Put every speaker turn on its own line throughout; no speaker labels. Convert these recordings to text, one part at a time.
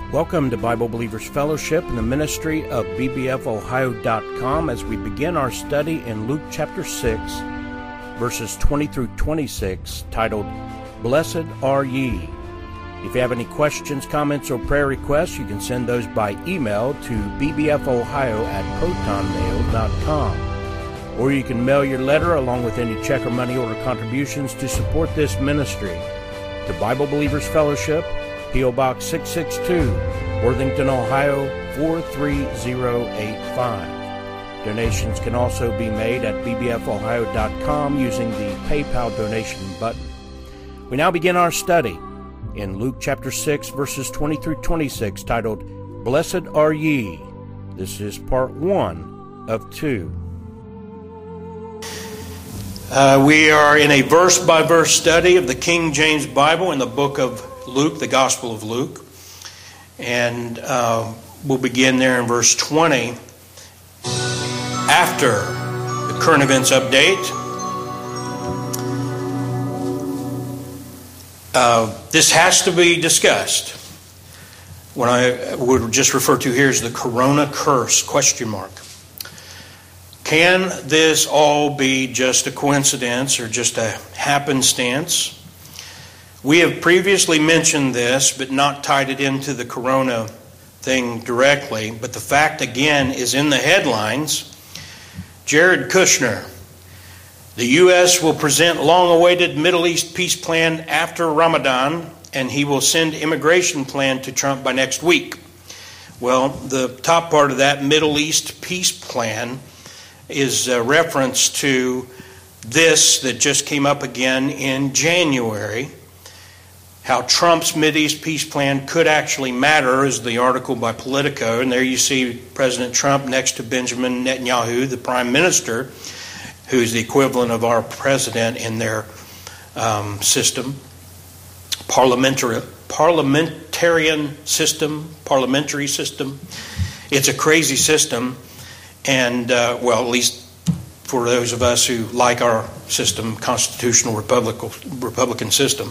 Welcome to Bible Believers Fellowship and the ministry of bbfohio.com as we begin our study in Luke chapter 6, verses 20 through 26, titled, Blessed Are Ye. If you have any questions, comments, or prayer requests, you can send those by email to bbfohio@protonmail.com. Or you can mail your letter along with any check or money order contributions to support this ministry. To Bible Believers Fellowship, P.O. Box 662, Worthington, Ohio 43085. Donations can also be made at bbfohio.com using the PayPal donation button. We now begin our study in Luke chapter 6, verses 20 through 26, titled, Blessed Are Ye. This is part 1 of 2. We are in a verse-by-verse study of the King James Bible in the book of Luke, the Gospel of Luke. And we'll begin there in verse 20. After the current events update, this has to be discussed. What I would just refer to here is the Corona curse, question mark. Can this all be just a coincidence or just a happenstance? We have previously mentioned this, but not tied it into the Corona thing directly. But the fact, again, is in the headlines. Jared Kushner. The U.S. will present long-awaited Middle East peace plan after Ramadan, and he will send immigration plan to Trump by next week. Well, the top part of that Middle East peace plan is a reference to this that just came up again in January. How Trump's Mideast peace plan could actually matter is the article by Politico. And there you see President Trump next to Benjamin Netanyahu, the prime minister, who's the equivalent of our president in their system, parliamentary system. It's a crazy system. And, well, at least for those of us who like our system, constitutional Republican system.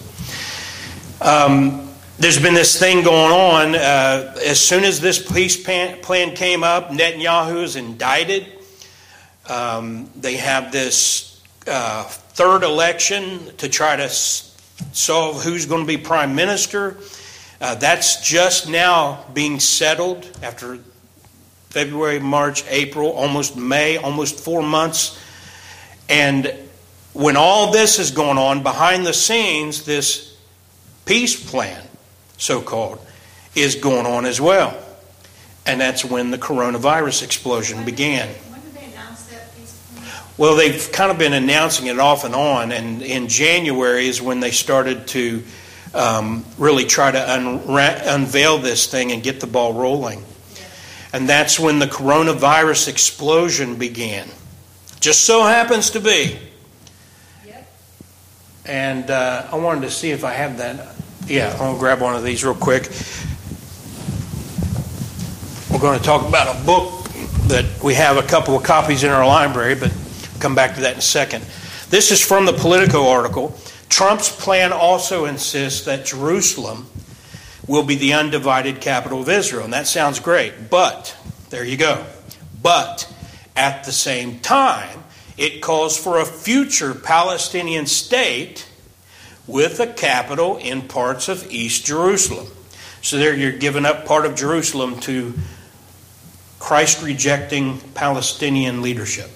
There's been this thing going on. As soon as this peace plan came up, Netanyahu is indicted. They have this third election to try to solve who's going to be prime minister. That's just now being settled after February, March, April, almost May, almost 4 months. And when all this is going on, behind the scenes, this peace plan, so-called, is going on as well. And that's when the coronavirus explosion began.
When did they announce that peace plan?
Well, they've kind of been announcing it off and on, and in January is when they started to really try to unveil this thing and get the ball rolling. And that's when the coronavirus explosion began. Just so happens to be.
Yep.
And I wanted to see if I have that. Yeah, I'll grab one of these real quick. We're going to talk about a book that we have a couple of copies in our library, but come back to that in a second. This is from the Politico article. Trump's plan also insists that Jerusalem will be the undivided capital of Israel. And that sounds great. But, there you go. But, at the same time, it calls for a future Palestinian state with a capital in parts of East Jerusalem. So there you're giving up part of Jerusalem to Christ-rejecting Palestinian leadership.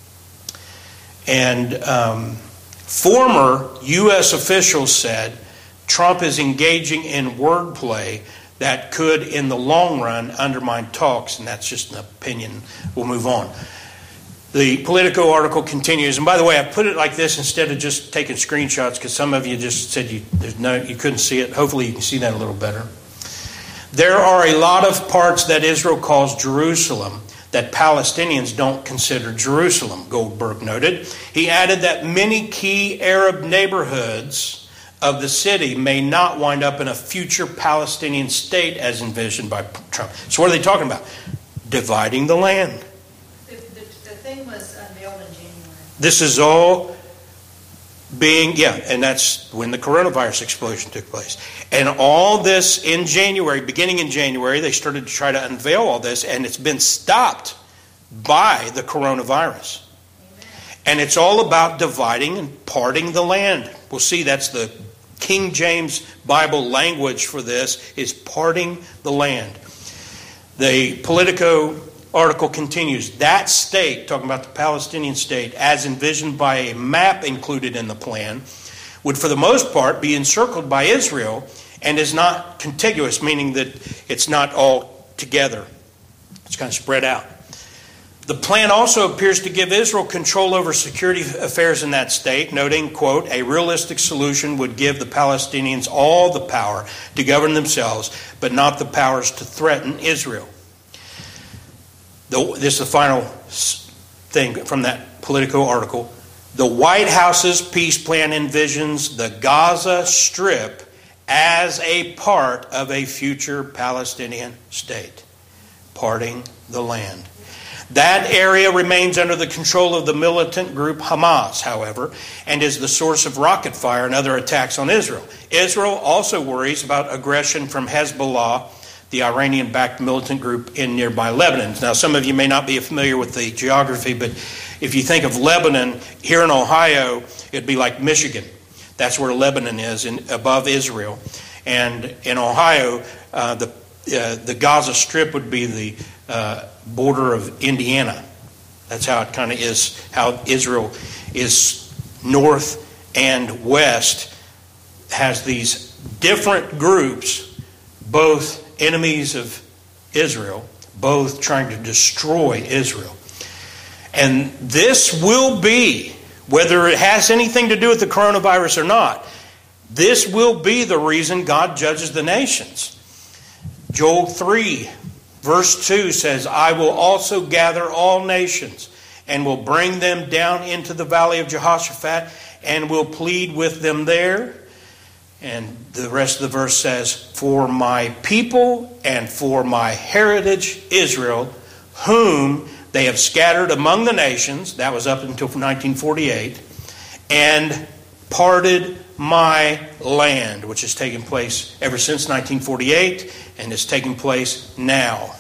And former U.S. officials said Trump is engaging in wordplay that could, in the long run, undermine talks, and that's just an opinion. We'll move on. The Politico article continues, and by the way, I put it like this instead of just taking screenshots because some of you just said you couldn't see it. Hopefully you can see that a little better. There are a lot of parts that Israel calls Jerusalem that Palestinians don't consider Jerusalem, Goldberg noted. He added that many key Arab neighborhoods of the city may not wind up in a future Palestinian state as envisioned by Trump. So what are they talking about? Dividing the land.
The thing was unveiled in January.
This is all and that's when the coronavirus explosion took place. And all this in January, beginning in January, they started to try to unveil all this, and it's been stopped by the coronavirus. And it's all about dividing and parting the land. We'll see that's the King James Bible language for this, is parting the land. The Politico article continues, that state, talking about the Palestinian state, as envisioned by a map included in the plan, would for the most part be encircled by Israel and is not contiguous, meaning that it's not all together. It's kind of spread out. The plan also appears to give Israel control over security affairs in that state, noting, quote, a realistic solution would give the Palestinians all the power to govern themselves, but not the powers to threaten Israel. This is the final thing from that Politico article. The White House's peace plan envisions the Gaza Strip as a part of a future Palestinian state, parting the land. That area remains under the control of the militant group Hamas, however, and is the source of rocket fire and other attacks on Israel. Israel also worries about aggression from Hezbollah, the Iranian-backed militant group in nearby Lebanon. Now, some of you may not be familiar with the geography, but if you think of Lebanon, here in Ohio, it'd be like Michigan. That's where Lebanon is, above Israel. And in Ohio, the Gaza Strip would be the border of Indiana. That's how it kind of is, how Israel is north and west, has these different groups, both enemies of Israel, both trying to destroy Israel. And this will be, whether it has anything to do with the coronavirus or not, this will be the reason God judges the nations. Joel 3, verse 2 says, I will also gather all nations and will bring them down into the valley of Jehoshaphat and will plead with them there. And the rest of the verse says, for my people and for my heritage Israel, whom they have scattered among the nations, that was up until 1948, and parted my land, which has taken place ever since 1948 and is taking place now.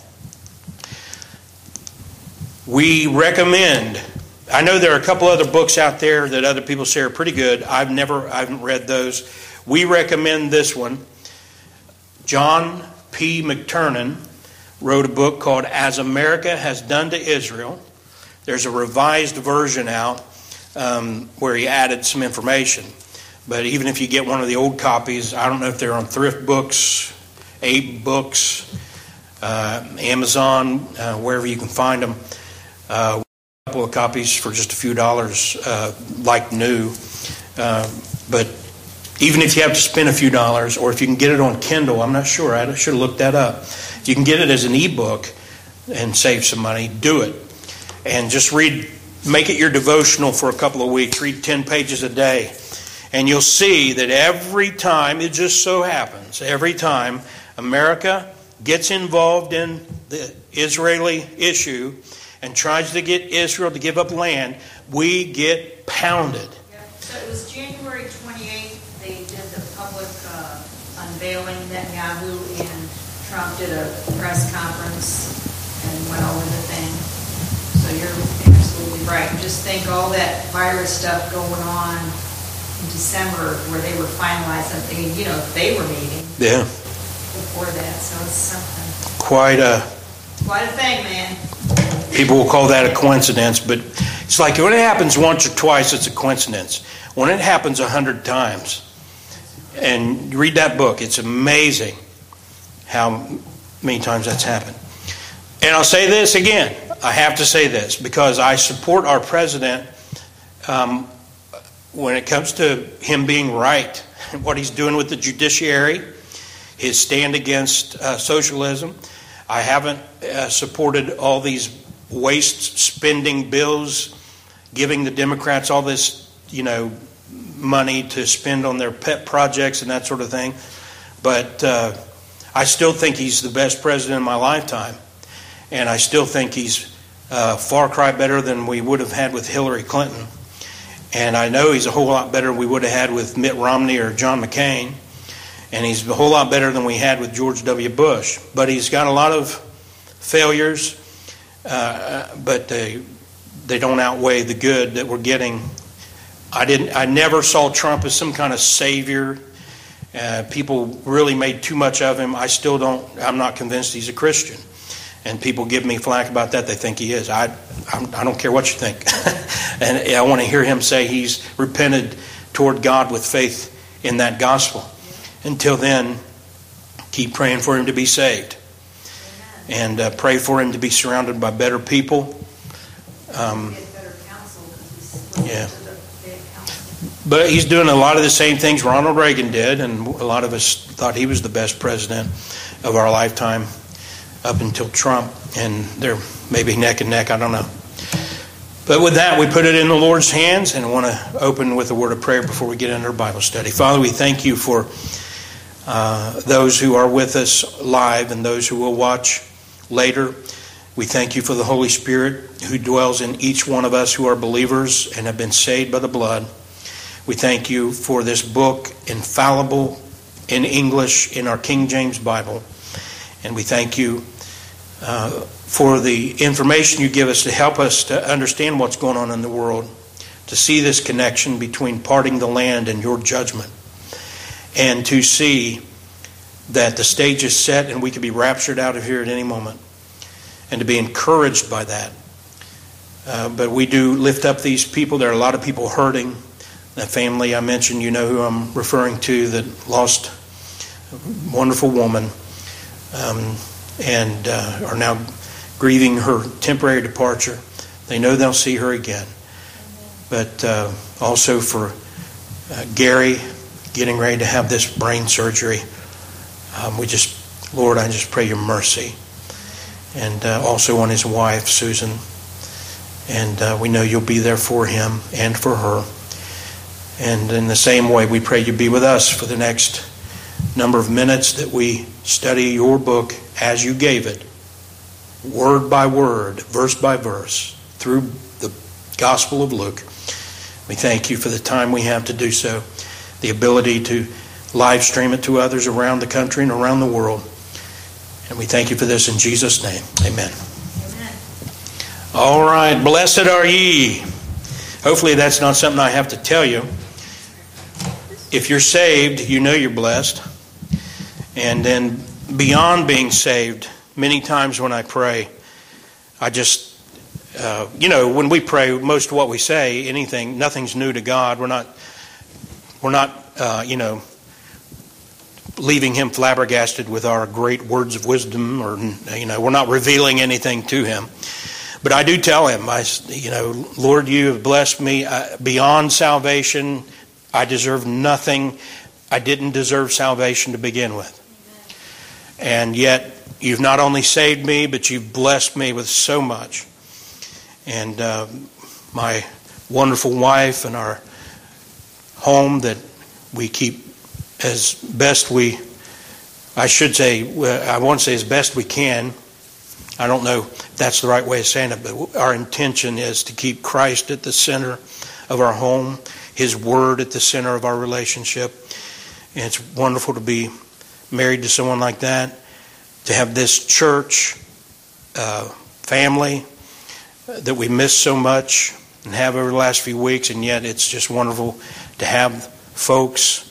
We recommend, I know there are a couple other books out there that other people say are pretty good. I haven't read those. We recommend this one. John P. McTernan wrote a book called As America Has Done to Israel. There's a revised version out where he added some information. But even if you get one of the old copies, I don't know if they're on Thrift Books, Abe Books, Amazon, wherever you can find them. A couple of copies for just a few dollars, like new. But even if you have to spend a few dollars, or if you can get it on Kindle, I'm not sure. I should have looked that up. If you can get it as an ebook and save some money, do it. And just read, make it your devotional for a couple of weeks. Read 10 pages a day. And you'll see that every time, it just so happens, every time America gets involved in the Israeli issue and tries to get Israel to give up land, we get pounded.
Yeah. So it was January 28th, they did the public unveiling. Netanyahu and Trump did a press conference and went over the thing. So you're absolutely right. Just think all that virus stuff going on in December where they were finalizing things, they were meeting.
Yeah.
Before that, so it's something.
Quite a
thing, man.
People will call that a coincidence, but it's like when it happens once or twice, it's a coincidence. When it happens 100 times, and you read that book, it's amazing how many times that's happened. And I'll say this again. I have to say this because I support our president when it comes to him being right, what he's doing with the judiciary, his stand against socialism. I haven't supported all these waste spending bills, giving the Democrats all this, money to spend on their pet projects and that sort of thing. But I still think he's the best president in my lifetime. And I still think he's far cry better than we would have had with Hillary Clinton. And I know he's a whole lot better than we would have had with Mitt Romney or John McCain. And he's a whole lot better than we had with George W. Bush. But he's got a lot of failures, but they don't outweigh the good that we're getting. I never saw Trump as some kind of savior. People really made too much of him. I'm not convinced he's a Christian. And people give me flack about that. They think he is. I don't care what you think. And I want to hear him say he's repented toward God with faith in that gospel. Until then, keep praying for him to be saved. And pray for him to be surrounded by better people. Yeah. But he's doing a lot of the same things Ronald Reagan did, and a lot of us thought he was the best president of our lifetime up until Trump, and they're maybe neck and neck, I don't know. But with that, we put it in the Lord's hands, and I want to open with a word of prayer before we get into our Bible study. Father, we thank you for those who are with us live and those who will watch later. We thank you for the Holy Spirit who dwells in each one of us who are believers and have been saved by the blood. We thank you for this book, infallible in English in our King James Bible. And we thank you for the information you give us to help us to understand what's going on in the world, to see this connection between parting the land and your judgment, and to see that the stage is set and we could be raptured out of here at any moment, and to be encouraged by that. But we do lift up these people. There are a lot of people hurting. That family I mentioned, you know who I'm referring to, that lost a wonderful woman and are now grieving her temporary departure. They know they'll see her again. But also for Gary getting ready to have this brain surgery. Lord, I just pray your mercy. And also on his wife, Susan. And we know you'll be there for him and for her. And in the same way, we pray you be with us for the next number of minutes that we study your book as you gave it, word by word, verse by verse, through the Gospel of Luke. We thank you for the time we have to do so, the ability to live stream it to others around the country and around the world. And we thank you for this in Jesus' name. Amen.
Amen.
All right. Blessed are ye. Hopefully that's not something I have to tell you. If you're saved, you know you're blessed. And then beyond being saved, many times when I pray, I just, when we pray, most of what we say, nothing's new to God. We're not, leaving him flabbergasted with our great words of wisdom, or, we're not revealing anything to him. But I do tell him, Lord, you have blessed me beyond salvation. I deserve nothing. I didn't deserve salvation to begin with. And yet, you've not only saved me, but you've blessed me with so much. And my wonderful wife and our home that we keep as best I won't say as best we can. I don't know if that's the right way of saying it, but our intention is to keep Christ at the center of our home, his word at the center of our relationship. And it's wonderful to be married to someone like that, to have this church family that we miss so much and have over the last few weeks, and yet it's just wonderful to have folks.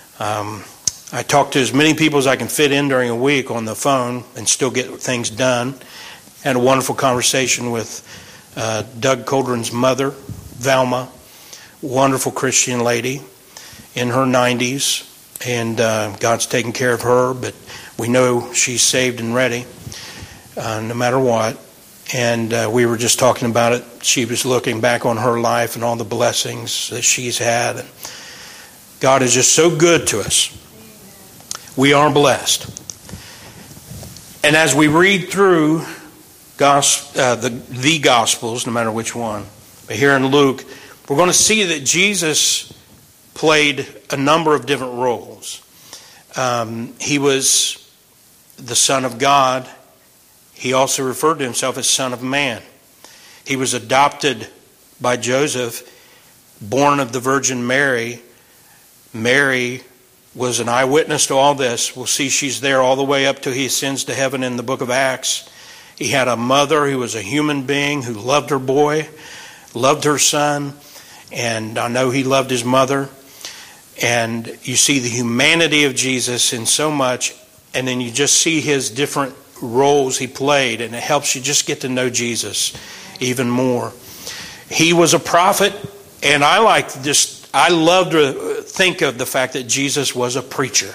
I talk to as many people as I can fit in during a week on the phone and still get things done. Had a wonderful conversation with Doug Coldren's mother, Velma, wonderful Christian lady in her 90s, and God's taking care of her, but we know she's saved and ready no matter what. And we were just talking about it. She was looking back on her life and all the blessings that she's had. And God is just so good to us. We are blessed. And as we read through the Gospels, no matter which one, but here in Luke, we're going to see that Jesus played a number of different roles. He was the Son of God. He also referred to himself as Son of Man. He was adopted by Joseph, born of the Virgin Mary. Mary was an eyewitness to all this. We'll see she's there all the way up to he ascends to heaven in the book of Acts. He had a mother who was a human being who loved her boy, loved her son, and I know he loved his mother. And you see the humanity of Jesus in so much, and then you just see his different roles he played, and it helps you just get to know Jesus even more. He was a prophet, and I love to think of the fact that Jesus was a preacher.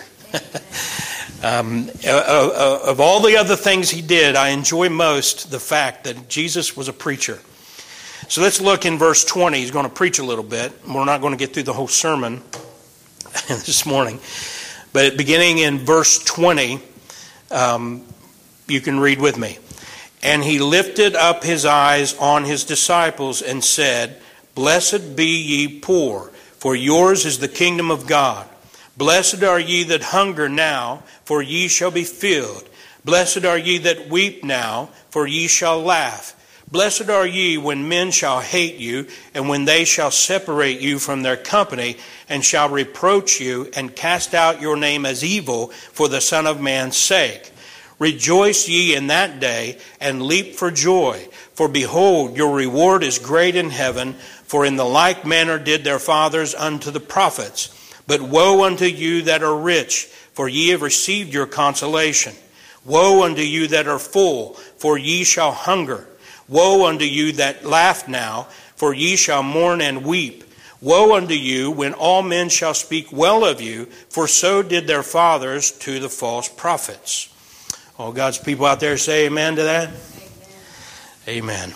Of all the other things he did, I enjoy most the fact that Jesus was a preacher. So let's look in verse 20. He's going to preach a little bit. We're not going to get through the whole sermon this morning. But beginning in verse 20, you can read with me. And he lifted up his eyes on his disciples and said, Blessed be ye poor, for yours is the kingdom of God. Blessed are ye that hunger now, for ye shall be filled. Blessed are ye that weep now, for ye shall laugh. Blessed are ye when men shall hate you, and when they shall separate you from their company, and shall reproach you, and cast out your name as evil for the Son of Man's sake. Rejoice ye in that day, and leap for joy. For behold, your reward is great in heaven, for in the like manner did their fathers unto the prophets. But woe unto you that are rich, for ye have received your consolation. Woe unto you that are full, for ye shall hunger. Woe unto you that laugh now, for ye shall mourn and weep. Woe unto you when all men shall speak well of you, for so did their fathers to the false prophets. All God's people out there say amen to that? Amen.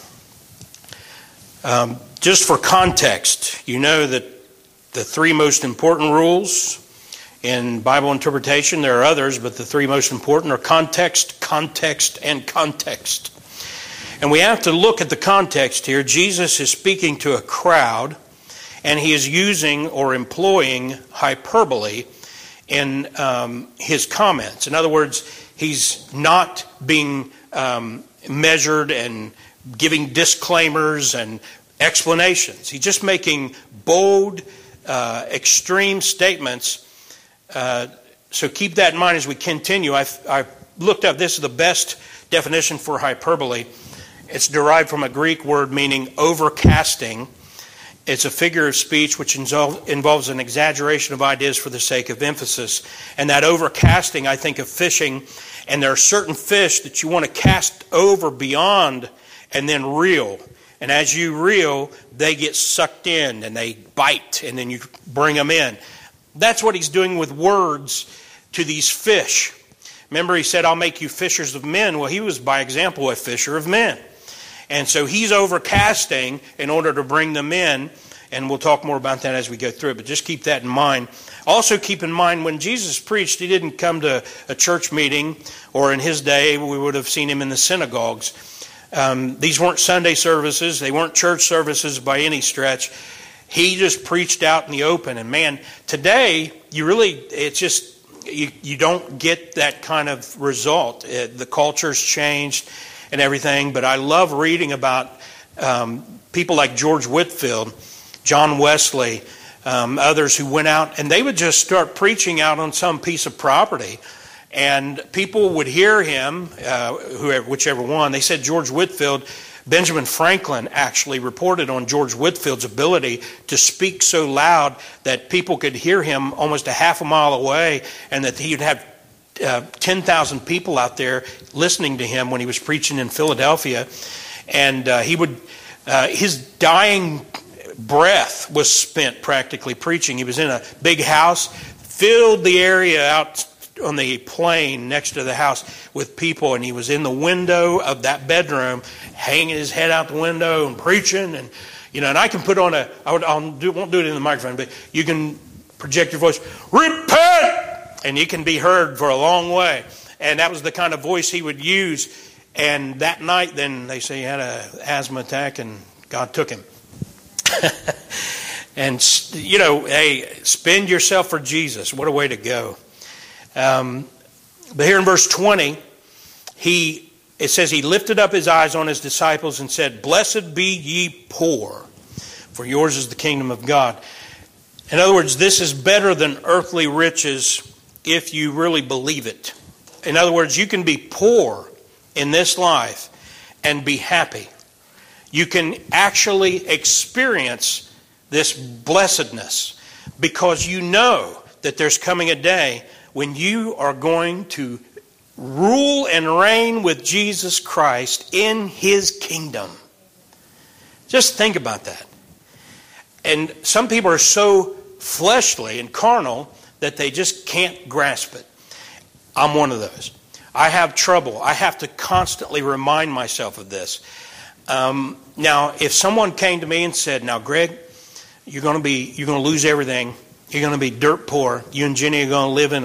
Just for context, you know that the three most important rules in Bible interpretation, there are others, but the three most important are context, context, and context. And we have to look at the context here. Jesus is speaking to a crowd, and he is using or employing hyperbole in his comments. In other words, he's not being measured and giving disclaimers and explanations. He's just making bold, extreme statements. So keep that in mind as we continue. I looked up, this is the best definition for hyperbole. It's derived from a Greek word meaning overcasting. It's a figure of speech which involves an exaggeration of ideas for the sake of emphasis. And that overcasting, I think of fishing, and there are certain fish that you want to cast over beyond and then reel. And as you reel, they get sucked in and they bite, and then you bring them in. That's what he's doing with words to these fish. Remember, he said, I'll make you fishers of men. Well, he was, by example, a fisher of men. And so he's overcasting in order to bring them in. And we'll talk more about that as we go through it. But just keep that in mind. Also keep in mind, when Jesus preached, he didn't come to a church meeting, or in his day, we would have seen him in the synagogues. These weren't Sunday services. They weren't church services by any stretch. He just preached out in the open. And man, today, it's just, you don't get that kind of result. The culture's changed and everything. But I love reading about people like George Whitefield, John Wesley, others who went out, and they would just start preaching out on some piece of property. And people would hear him, whichever one. They said George Whitefield, Benjamin Franklin actually reported on George Whitefield's ability to speak so loud that people could hear him almost a half a mile away, and that he'd have 10,000 people out there listening to him when he was preaching in Philadelphia. And his dying breath was spent practically preaching. He was in a big house, filled the area out on the plain next to the house with people, and he was in the window of that bedroom, hanging his head out the window and preaching. And and I can put on won't do it in the microphone, but you can project your voice, repent, and you can be heard for a long way. And that was the kind of voice he would use. And that night, then they say he had an asthma attack, and God took him. And hey, spend yourself for Jesus. What a way to go. But here in verse 20, it says he lifted up his eyes on his disciples and said, Blessed be ye poor, for yours is the kingdom of God. In other words, this is better than earthly riches if you really believe it. In other words, you can be poor in this life and be happy. You can actually experience this blessedness because you know that there's coming a day when you are going to rule and reign with Jesus Christ in His kingdom. Just think about that. And some people are so fleshly and carnal that they just can't grasp it. I'm one of those. I have trouble. I have to constantly remind myself of this. Now, if someone came to me and said, "Now, Greg, you're going to lose everything. You're going to be dirt poor. You and Jenny are going to live in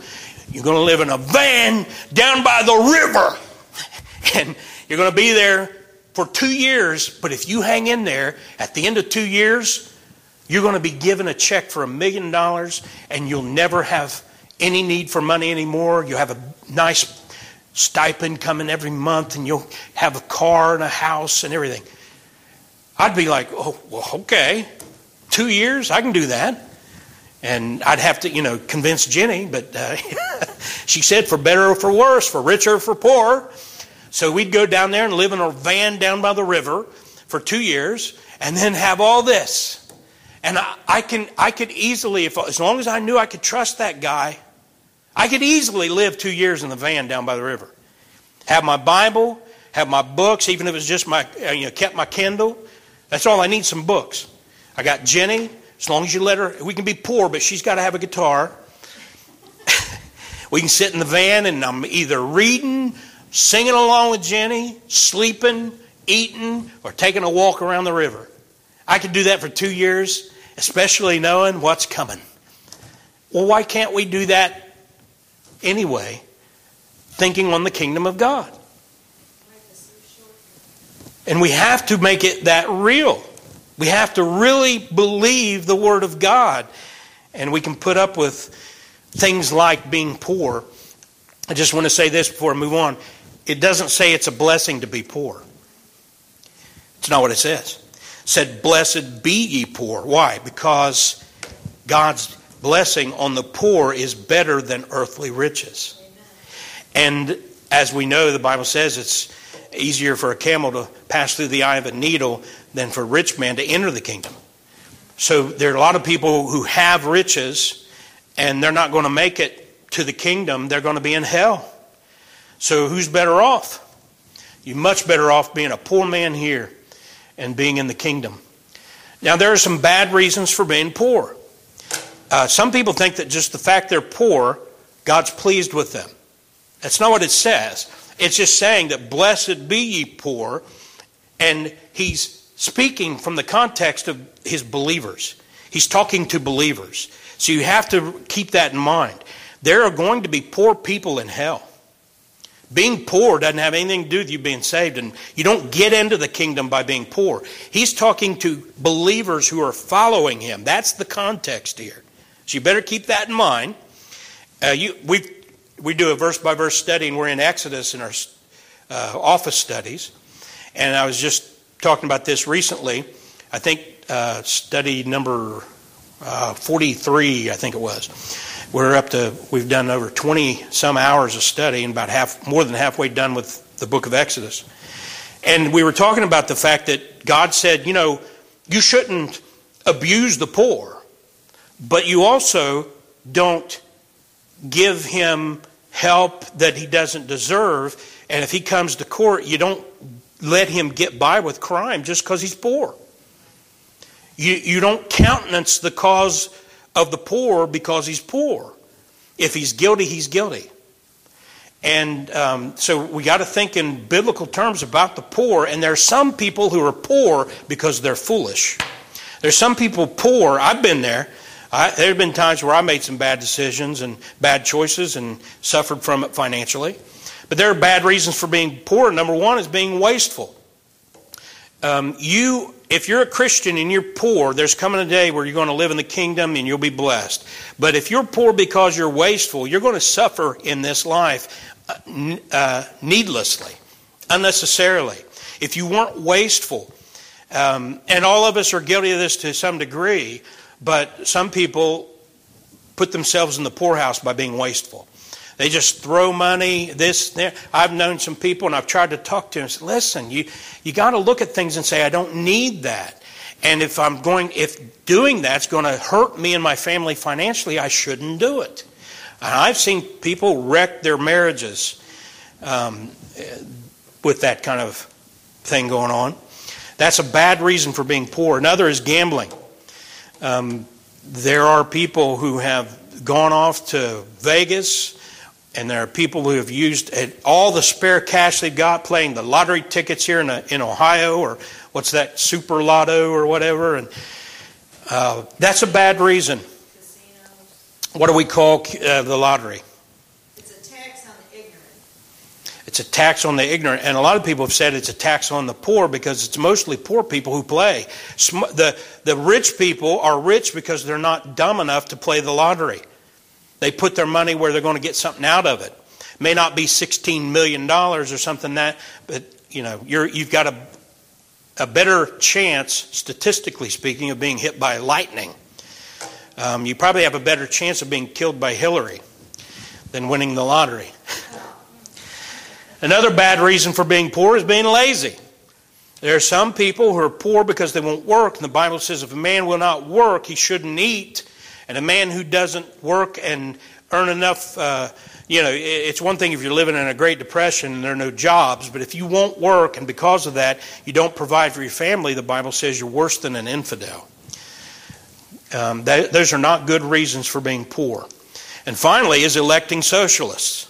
a van down by the river, and you're going to be there for 2 years. But if you hang in there, at the end of 2 years, you're going to be given a check for $1 million, and you'll never have any need for money anymore. You'll have a nice stipend coming every month, and you'll have a car and a house and everything." I'd be like, "Oh, well, okay, 2 years, I can do that." And I'd have to, convince Jenny, but she said for better or for worse, for richer or for poorer. So we'd go down there and live in a van down by the river for 2 years, and then have all this. And I could easily, as long as I knew I could trust that guy, I could easily live 2 years in the van down by the river. Have my Bible, have my books, even if it's just kept my Kindle. That's all I need, some books. I got Jenny. As long as you let her, we can be poor, but she's got to have a guitar. We can sit in the van and I'm either reading, singing along with Jenny, sleeping, eating, or taking a walk around the river. I could do that for 2 years, especially knowing what's coming. Well, why can't we do that anyway, thinking on the kingdom of God? And we have to make it that real. We have to really believe the Word of God. And we can put up with things like being poor. I just want to say this before I move on. It doesn't say it's a blessing to be poor. It's not what it says. It said, "Blessed be ye poor." Why? Because God's blessing on the poor is better than earthly riches. And as we know, the Bible says it's easier for a camel to pass through the eye of a needle than for a rich man to enter the kingdom. So there are a lot of people who have riches and they're not going to make it to the kingdom. They're going to be in hell. So who's better off? You're much better off being a poor man here and being in the kingdom. Now there are some bad reasons for being poor. Some people think that just the fact they're poor, God's pleased with them. That's not what it says. It's just saying that blessed be ye poor, and He's speaking from the context of His believers. He's talking to believers. So you have to keep that in mind. There are going to be poor people in hell. Being poor doesn't have anything to do with you being saved, and you don't get into the kingdom by being poor. He's talking to believers who are following Him. That's the context here. So you better keep that in mind. We do a verse-by-verse study, and we're in Exodus in our office studies. And I was just talking about this recently. I think study number 43, I think it was. We've done over 20 some hours of study and about more than halfway done with the book of Exodus. And we were talking about the fact that God said, you shouldn't abuse the poor, but you also don't give him help that he doesn't deserve. And if he comes to court, you don't let him get by with crime just because he's poor. You don't countenance the cause of the poor because he's poor. If he's guilty, he's guilty. And so we got to think in biblical terms about the poor. And there are some people who are poor because they're foolish. There's some people poor. I've been there. There have been times where I made some bad decisions and bad choices and suffered from it financially. But there are bad reasons for being poor. Number one is being wasteful. If you're a Christian and you're poor, there's coming a day where you're going to live in the kingdom and you'll be blessed. But if you're poor because you're wasteful, you're going to suffer in this life needlessly, unnecessarily. If you weren't wasteful, And all of us are guilty of this to some degree, but some people put themselves in the poorhouse by being wasteful. They just throw money, this, there. I've known some people, and I've tried to talk to them and say, listen, you got to look at things and say, I don't need that. And if doing that's going to hurt me and my family financially, I shouldn't do it. And I've seen people wreck their marriages with that kind of thing going on. That's a bad reason for being poor. Another is gambling. There are people who have gone off to Vegas, and there are people who have used all the spare cash they've got playing the lottery tickets here in Ohio, or what's that, Super Lotto or whatever. And that's a bad reason.
Casinos.
What do we call the lottery?
It's a tax on the ignorant.
It's a tax on the ignorant. And a lot of people have said it's a tax on the poor because it's mostly poor people who play. The rich people are rich because they're not dumb enough to play the lottery. They put their money where they're going to get something out of it. It may not be $16 million or something but you've got a better chance, statistically speaking, of being hit by lightning. You probably have a better chance of being killed by Hillary than winning the lottery. Another bad reason for being poor is being lazy. There are some people who are poor because they won't work. And the Bible says if a man will not work, he shouldn't eat. And a man who doesn't work and earn enough, it's one thing if you're living in a Great Depression and there are no jobs. But if you won't work and because of that you don't provide for your family, the Bible says you're worse than an infidel. Those are not good reasons for being poor. And finally is electing socialists.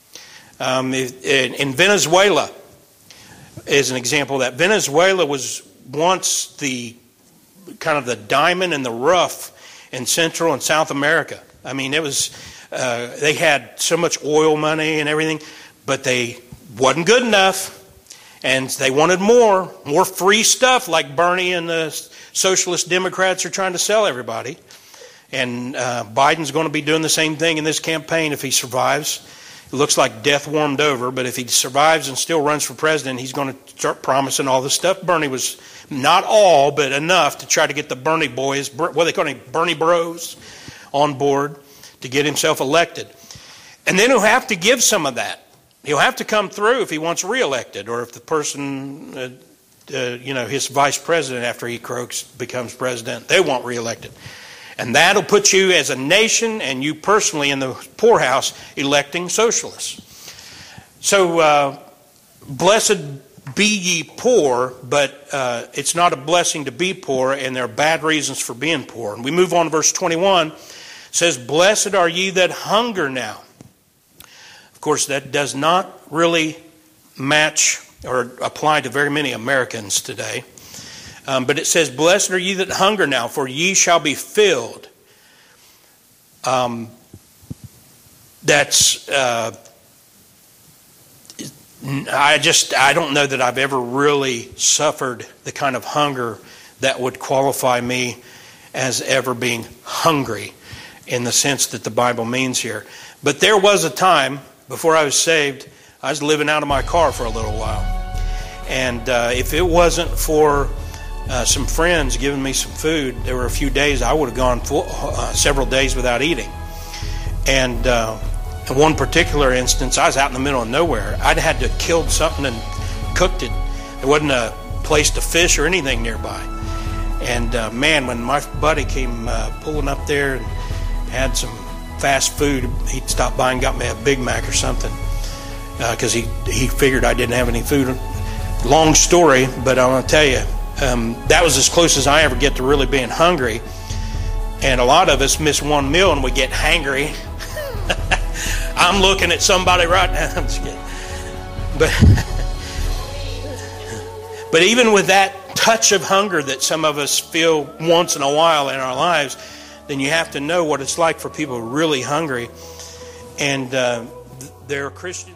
In Venezuela is an example of that. Venezuela was once the kind of the diamond in the rough in Central and South America. I mean, it was they had so much oil money and everything, but they wasn't good enough, and they wanted more free stuff, like Bernie and the Socialist Democrats are trying to sell everybody. And Biden's going to be doing the same thing in this campaign if he survives. It looks like death warmed over, but if he survives and still runs for president, he's going to start promising all the stuff. Bernie was not all, but enough to try to get the Bernie boys, what they call them, Bernie bros, on board to get himself elected. And then he'll have to give some of that. He'll have to come through if he wants reelected, or if the person, his vice president after he croaks becomes president, they want reelected. And that'll put you as a nation and you personally in the poorhouse electing socialists. So blessed be ye poor, but it's not a blessing to be poor, and there are bad reasons for being poor. And we move on to verse 21. It says, blessed are ye that hunger now. Of course, that does not really match or apply to very many Americans today. But it says, blessed are ye that hunger now, for ye shall be filled. I don't know that I've ever really suffered the kind of hunger that would qualify me as ever being hungry in the sense that the Bible means here. But there was a time, before I was saved, I was living out of my car for a little while. And if it wasn't for some friends giving me some food, there were a few days I would have gone several days without eating. And in one particular instance, I was out in the middle of nowhere. I'd had to kill something and cooked it. There wasn't a place to fish or anything nearby. And when my buddy came pulling up there and had some fast food, he stopped by and got me a Big Mac or something because he figured I didn't have any food. Long story, but I want to tell you, that was as close as I ever get to really being hungry. And a lot of us miss one meal and we get hangry. I'm looking at somebody right now. I'm just kidding. But even with that touch of hunger that some of us feel once in a while in our lives, then you have to know what it's like for people who are really hungry. And there are Christians